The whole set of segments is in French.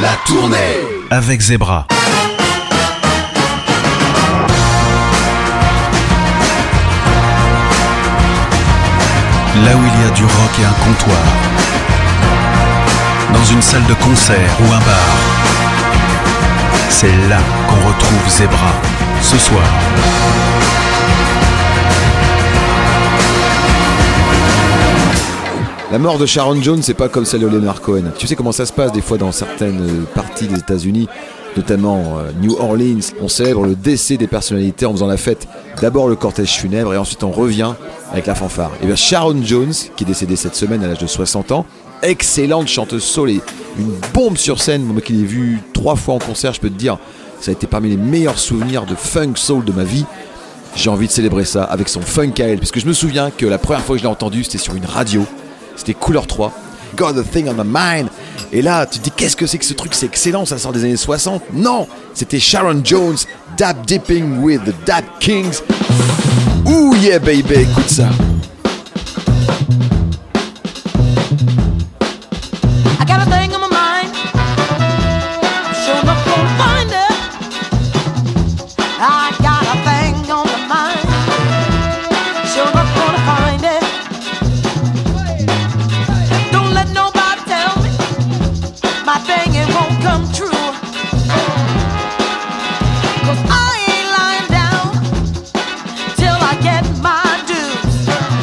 La tournée avec Zebra. Là où il y a du rock et un comptoir, dans une salle de concert ou un bar, c'est là qu'on retrouve Zebra, ce soir. La mort de Sharon Jones, c'est pas comme celle de Leonard Cohen. Tu sais comment ça se passe des fois dans certaines parties des États-Unis, notamment New Orleans. On célèbre le décès des personnalités en faisant la fête. D'abord le cortège funèbre et ensuite on revient avec la fanfare. Et bien Sharon Jones, qui est décédée cette semaine à l'âge de 60 ans, excellente chanteuse soul et une bombe sur scène. Moi qui l'ai vue 3 fois en concert, je peux te dire, ça a été parmi les meilleurs souvenirs de funk soul de ma vie. J'ai envie de célébrer ça avec son funk à elle, parce que je me souviens que la première fois que je l'ai entendu, c'était sur une radio. C'était Couleur 3, Got a Thing on My Mind. Et là, tu te dis, qu'est-ce que c'est que ce truc? C'est excellent, ça sort des années 60. Non, c'était Sharon Jones, Dap Dipping with the Dap Kings. Ooh yeah baby, écoute ça. I got a thing on my mind. I'm sure enough gonna find it. I got a thing on my mind. Sure enough gonna find it. Don't let nobody tell me my thing it won't come true. 'Cause I ain't lying down till I get my dues.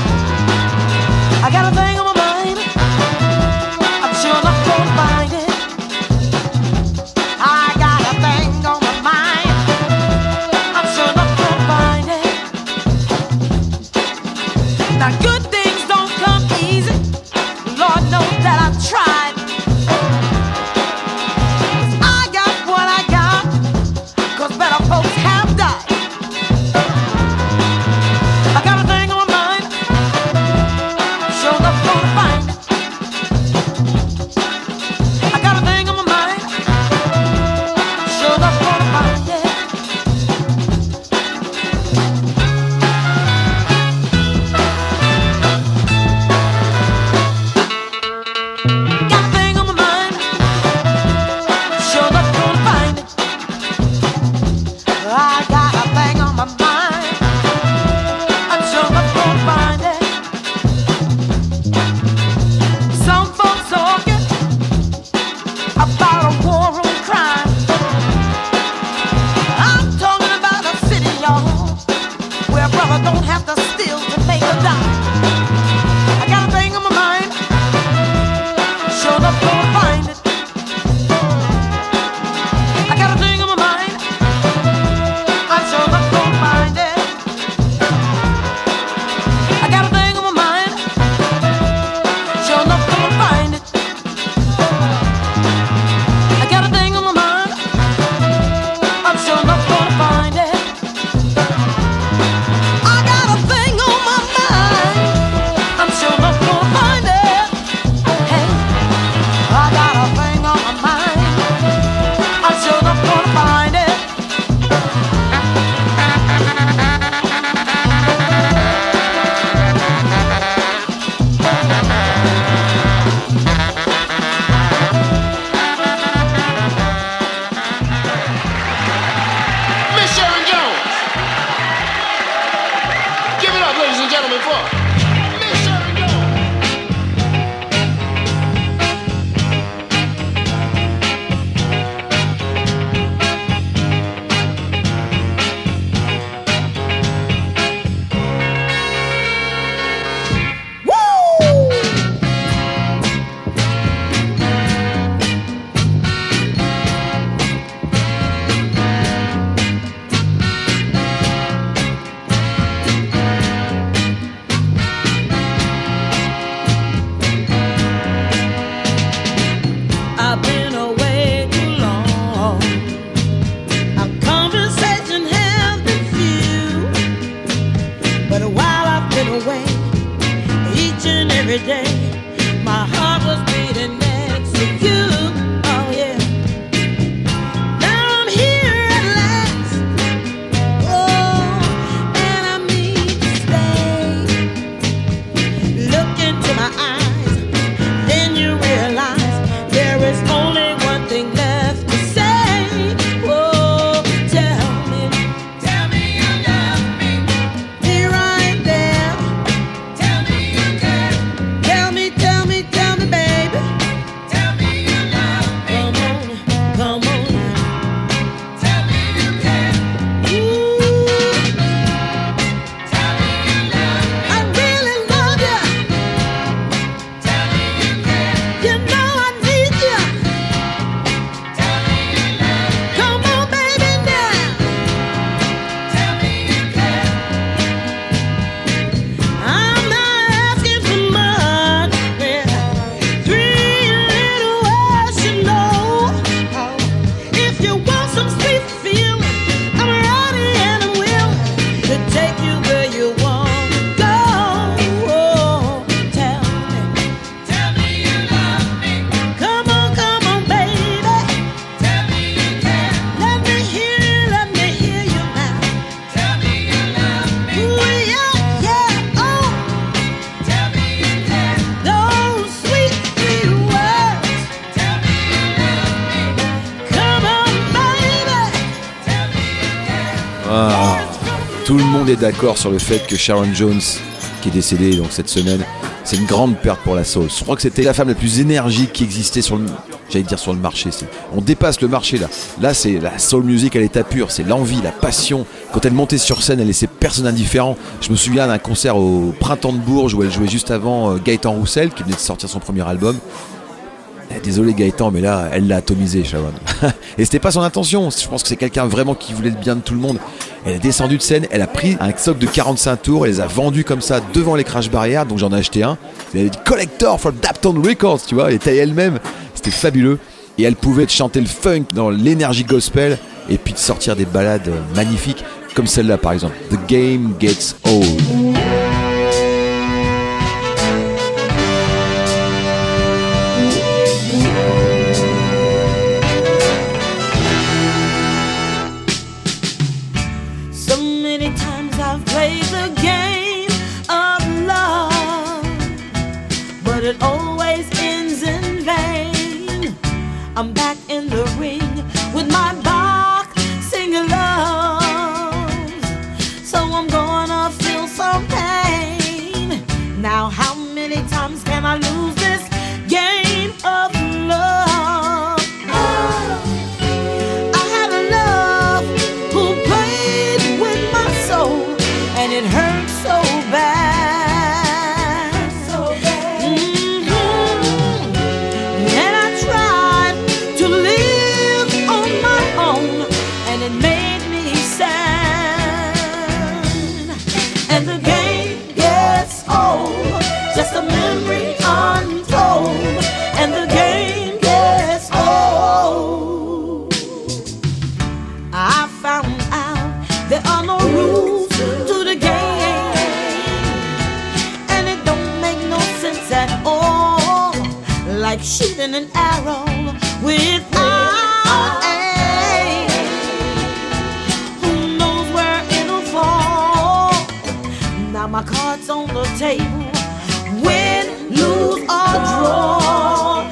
Tout le monde est d'accord sur le fait que Sharon Jones, qui est décédée donc cette semaine, c'est une grande perte pour la soul. Je crois que c'était la femme la plus énergique qui existait sur le marché. On dépasse le marché là. Là, c'est la soul music à l'état pur. C'est l'envie, la passion. Quand elle montait sur scène, elle laissait personne indifférent. Je me souviens d'un concert au Printemps de Bourges où elle jouait juste avant Gaëtan Roussel, qui venait de sortir son premier album. Désolé Gaëtan, mais là, elle l'a atomisé, Sharon. Et c'était pas son intention. Je pense que c'est quelqu'un vraiment qui voulait le bien de tout le monde. Elle est descendue de scène, elle a pris un socle de 45 tours, elle les a vendus comme ça devant les crash barrières, donc j'en ai acheté un. Elle avait dit Collector from Dapton Records, tu vois, elle était elle-même. C'était fabuleux. Et elle pouvait chanter le funk dans l'énergie gospel et puis de sortir des ballades magnifiques, comme celle-là par exemple. The Game Gets Old. I'm back in the ring with my boxing gloves, so I'm gonna feel some pain. Now how many times can I lose this game of love? I had a love who played with my soul, and it hurt so bad. Just a memory untold, and the game gets old. I found out there are no rules to the game, and it don't make no sense at all, like shooting an arrow without aim. Who knows where it'll fall? Now my cards on the table, win, lose or draw.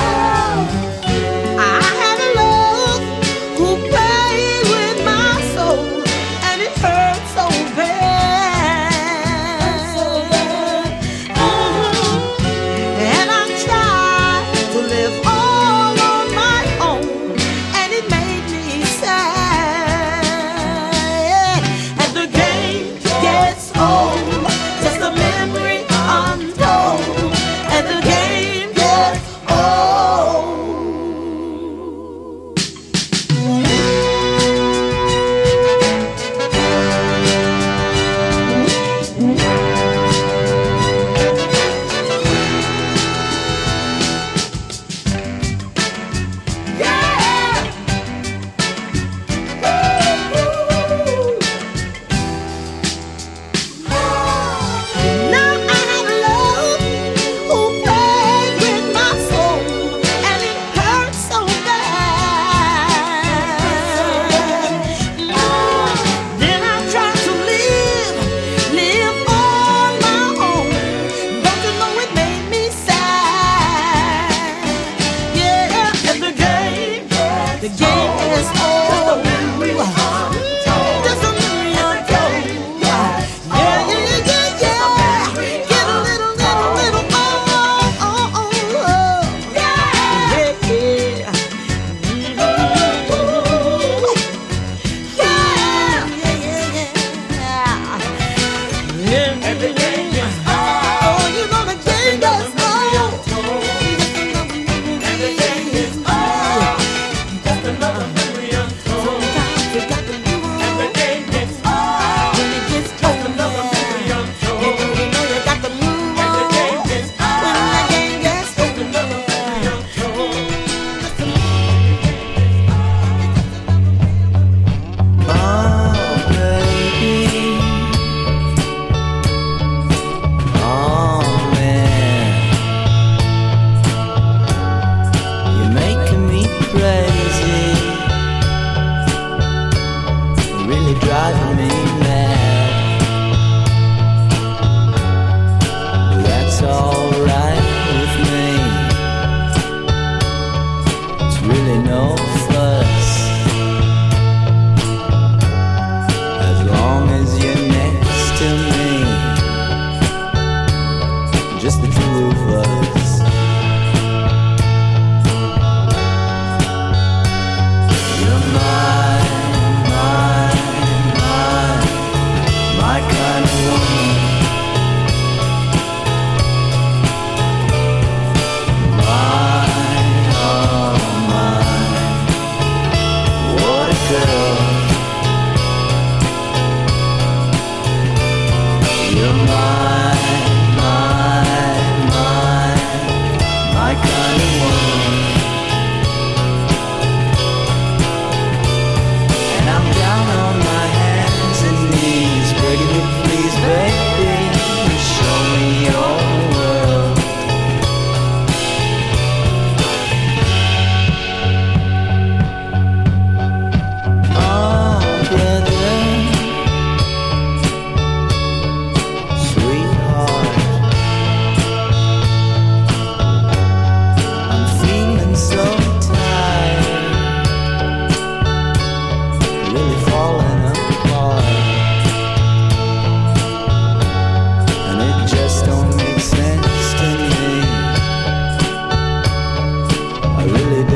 I had a love who played with my soul, and it hurt so bad. And I tried to live all on my own, and it made me sad. And the game gets old, just a memory untold, and the game gets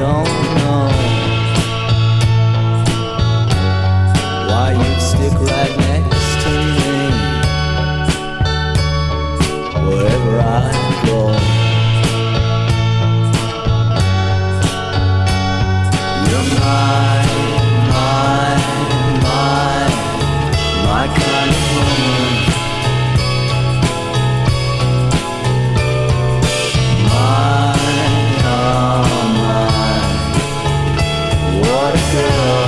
don't know why you'd stick right next to me wherever I go. You're my kind of woman. What a girl.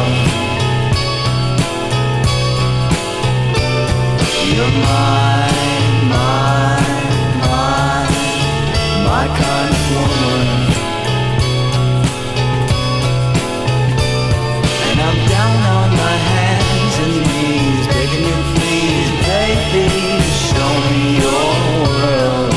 You're my kind of woman. And I'm down on my hands and knees, begging you please, baby, show me your world.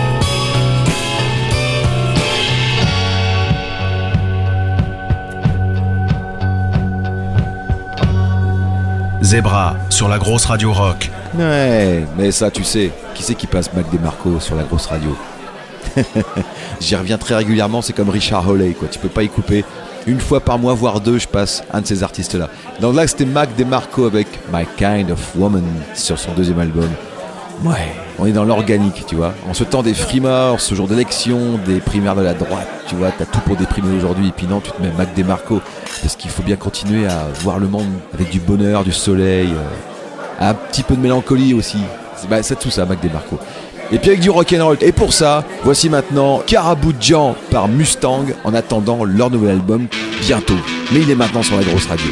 Zebra sur la grosse radio rock. Ouais, mais ça, tu sais, qui c'est qui passe Mac DeMarco sur la grosse radio? J'y reviens très régulièrement, c'est comme Richard Hawley, quoi. Tu peux pas y couper. Une fois par mois, voire deux, je passe un de ces artistes-là. Donc là, c'était Mac DeMarco avec My Kind of Woman sur son deuxième album. Ouais, on est dans l'organique, tu vois. En ce temps des frimeurs, ce jour d'élection, des primaires de la droite, tu vois, t'as tout pour déprimer aujourd'hui. Et puis non, tu te mets Mac DeMarco, parce qu'il faut bien continuer à voir le monde avec du bonheur, du soleil, un petit peu de mélancolie aussi. C'est tout ça, Mac DeMarco. Et puis avec du rock'n'roll. Et pour ça, voici maintenant Carabou Jean par Mustang, en attendant leur nouvel album bientôt. Mais il est maintenant sur la grosse radio.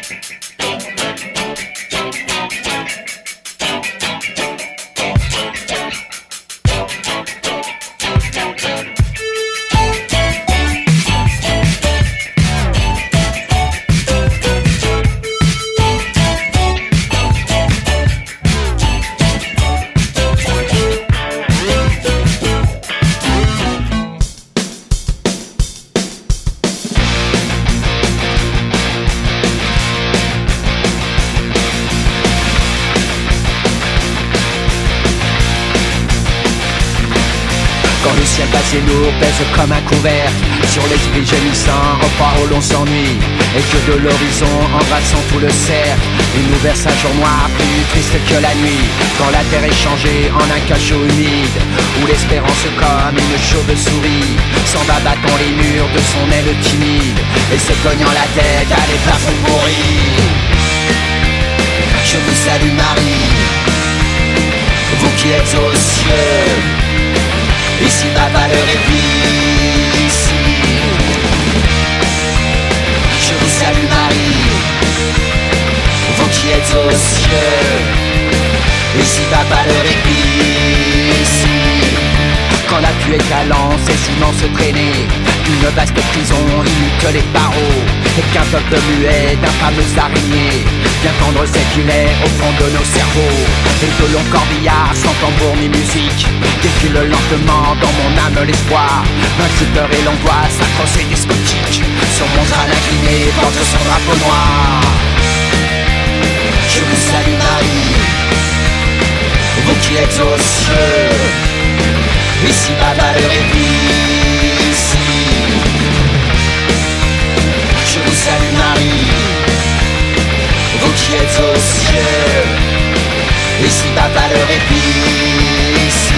Assez lourd pèse comme un couvercle sur l'esprit gémissant, au phare où l'on s'ennuie, et que de l'horizon embrassant tout le cercle, il nous verse un jour noir plus triste que la nuit, quand la terre est changée en un cachot humide, où l'espérance comme une chauve-souris s'en va battant les murs de son aile timide, et se cognant la tête à des plafonds pourris. Je vous salue Marie, vous qui êtes aux cieux. Ici ma valeur est puis ici. Je vous salue Marie, vous qui êtes aux cieux. Ici ma valeur est puis ici. Quand la pluie étalant ces immenses traînées, une vaste prison imite les barreaux, et qu'un peuple muet d'infameuses araignées vient tendre ses filets au fond de nos cerveaux, et de longs corbillards sans tambour ni musique défilent lentement dans mon âme l'espoir, vaincu peur et l'angoisse accrochée despotique, sur mon crâne incliné porte son drapeau noir. Je vous salue Marie, vous qui êtes aux cieux. Ici ma valeur est puis ici. Je vous salue Marie, vous qui êtes aux cieux. Ici ma valeur est puis ici.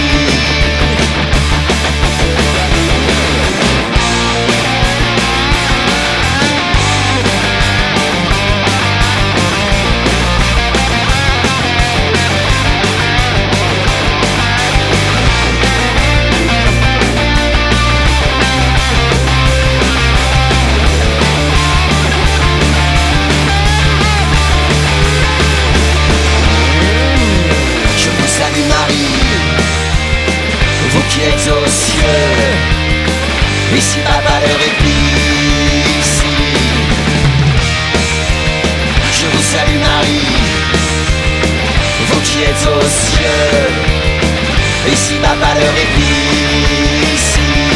Aux cieux, ici ma valeur est puis ici. Je vous salue Marie, vous qui êtes aux cieux. Ici ma valeur est puis ici.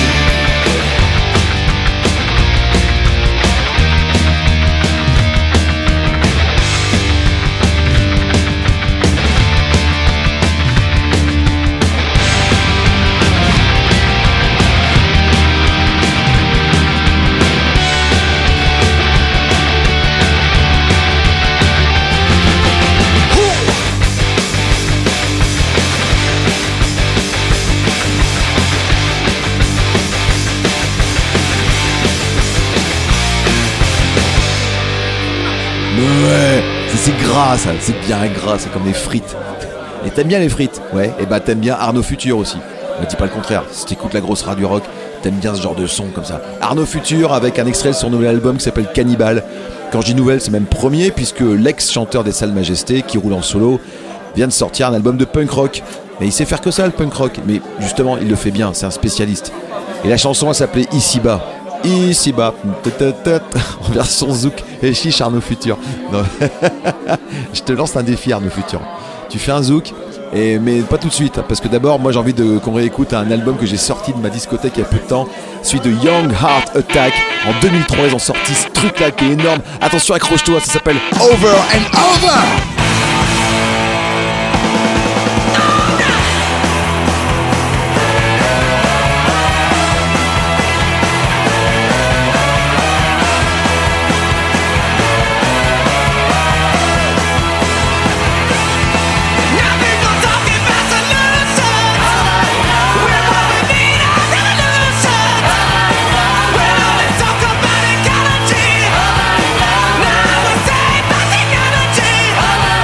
Ouais, c'est gras ça, c'est bien gras, c'est comme des frites. Et t'aimes bien les frites? Ouais, et bah t'aimes bien Arnaud Futur aussi. Ne dis pas le contraire, si t'écoutes la grosse radio rock, t'aimes bien ce genre de son comme ça. Arnaud Futur avec un extrait de son nouvel album qui s'appelle Cannibal. Quand je dis nouvelle, c'est même premier, puisque l'ex-chanteur des Salles Majestés, qui roule en solo, vient de sortir un album de punk rock. Mais il sait faire que ça, le punk rock. Mais justement, il le fait bien, c'est un spécialiste. Et la chanson, elle s'appelait Ici-bas. Ici-bas, en version zouk. Et chiche Arnaud Futur. Non. Je te lance un défi, Arnaud Futur. Tu fais un zouk, mais pas tout de suite, parce que d'abord, moi j'ai envie qu'on réécoute un album que j'ai sorti de ma discothèque il y a peu de temps, celui de Young Heart Attack. En 2003, ils ont sorti ce truc-là qui est énorme. Attention, accroche-toi, ça s'appelle Over and Over. Now we say nothing energy.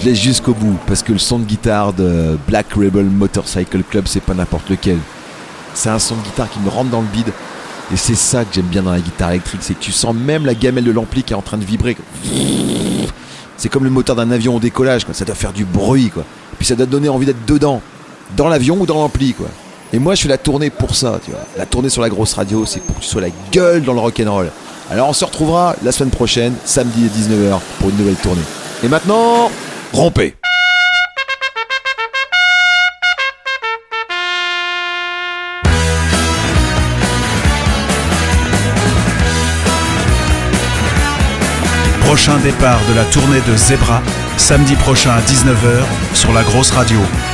Je laisse jusqu'au bout parce que le son de guitare de Black Rebel Motorcycle Club, c'est pas n'importe lequel. C'est un son de guitare qui me rentre dans le bide. Et c'est ça que j'aime bien dans la guitare électrique, c'est que tu sens même la gamelle de l'ampli qui est en train de vibrer. C'est comme le moteur d'un avion au décollage, quoi. Ça doit faire du bruit, quoi. Puis ça doit te donner envie d'être dedans, dans l'avion ou dans l'ampli, quoi. Et moi je fais la tournée pour ça, tu vois. La tournée sur la grosse radio, c'est pour que tu sois la gueule dans le rock'n'roll. Alors on se retrouvera la semaine prochaine, samedi à 19h, pour une nouvelle tournée. Et maintenant, rompez. Prochain départ de la tournée de Zebra, samedi prochain à 19h sur la grosse radio.